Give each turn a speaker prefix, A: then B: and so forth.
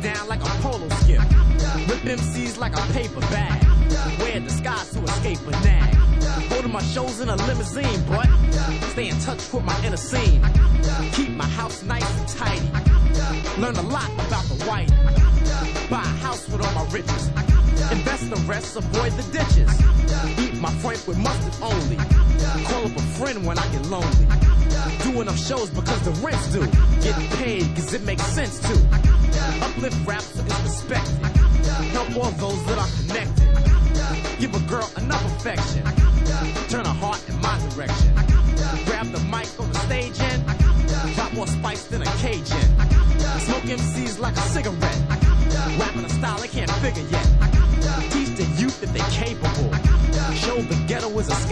A: down like a polo skip. Rip MCs like a paper bag. Wear disguise to escape a nag. Holding my shows in a limousine, but stay in touch with my inner scene. Keep my house nice and tidy. Learn a lot about the white. Buy a house with all my riches. Invest the rest, avoid the ditches. Eat my Frank with mustard only. Call up a friend when I get lonely. Do enough shows because the rent's due. Get paid cause it makes sense too. Uplift rap so it's respected. Help all those that are connected. Give a girl enough affection. Turn her heart in my direction. Grab the mic on the stage and drop more spice than a Cajun. Smoke MCs like a cigarette. Rapping a style they can't figure yet. Teach the youth that they're capable. Show the ghetto is a